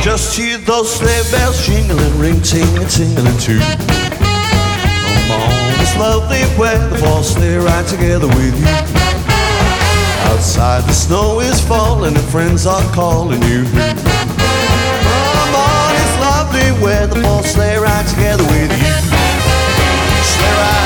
Just hear those sleigh bells jingling, ring, ting, tingling too. Come on, it's lovely weather for a sleigh ride together with you. Outside the snow is falling and friends are calling you. Come on, it's lovely weather for a sleigh ride together with you. Sleigh ride.